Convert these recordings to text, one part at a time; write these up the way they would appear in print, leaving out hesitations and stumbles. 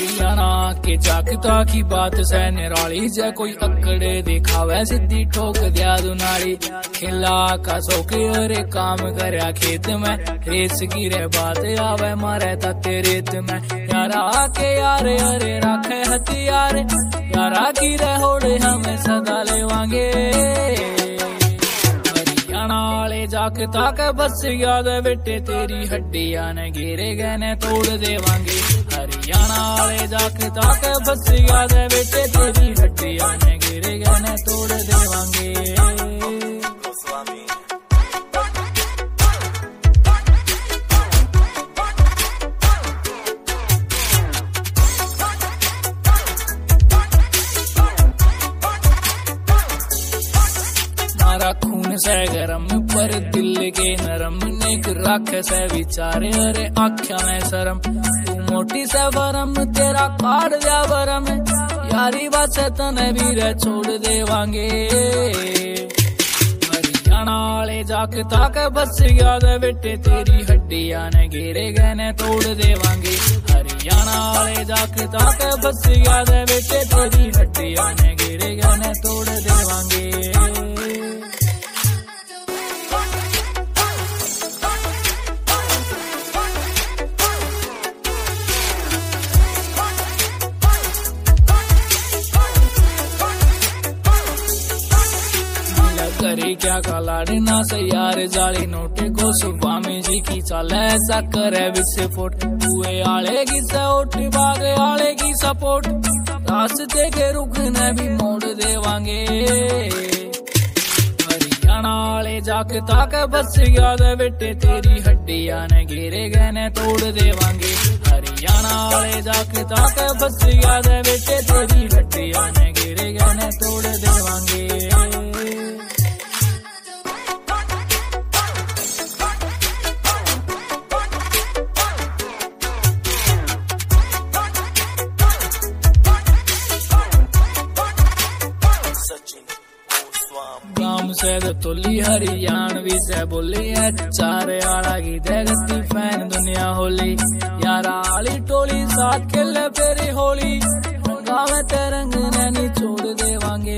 हरियाणा के जागता की बात सै निराली, जै कोई अकड़े दिखावे सीधी ठोक दिया दुनाली। खिला का सोके अरे काम करया खेत में, रेस की रे बात आवे मारे ताते रेत में। यारा के यारे अरे राखे हथियार, यारा की रे होड़े हमें सदा लेवांगे। जागता के बस याद बेटे तेरी हड्डियां ने घेरे गए ने तोड़ देवांगे। हरियाणा वाले जागता के बस याद बेटे तेरी हड्डियां ने घेरे गए ने तोड़ देवांगे। मारा खून से गरम पर दिल के नरम, नेक रख से विचारे अरे आख्या में शरम। तू मोटी से वरम तेरा काट दिया वरम, यारी बात से तने भी रे छोड़ देवांगे। हरियाणा वाले जागता के बस याद बेटे तेरी हड्डियां ने घेरे गए ने तोड़ देवांगे। हरियाणा वाले जागता के बस याद बेटे तेरी हड्डियां ने घेरे गए ने तोड़ देवांगे। करे क्या कालाड़ी ना से यार जाली नोटे को स्वामी जी की चाल ऐसा करे विस्फोट। हुए आले की सपोर्ट बागे आले की सपोर्ट, रास्ते के रुख ने भी मोड़ देवांगे। हरियाणा वाले जागता के बस याद बेटे तेरी हड्डियां ने घेरे गए ने तोड़ देवांगे। हरियाणा वाले जागता के बस याद बेटे तेरी हड्डियां ने घेरे गए ने तोड़ देवांगे। गाम से तोली हरियाणवी से बोली है, चारे आला की देखती फैन दुनिया होली। यारा आली टोली साथ खेले फेरी होली, गाँव तेरंग नैनी छोड़ देवांगे।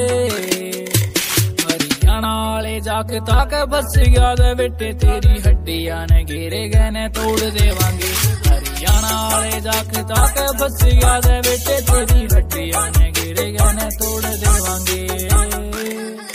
हरियाणा वाले जागता के बस याद बेटे तेरी हड्डियां ने घेरे गए ने तोड़ देवांगे। हरियाणा वाले जागता के बस याद बेटे तेरी हड्डियां ने घेरे गए ने तोड़ देवांगे।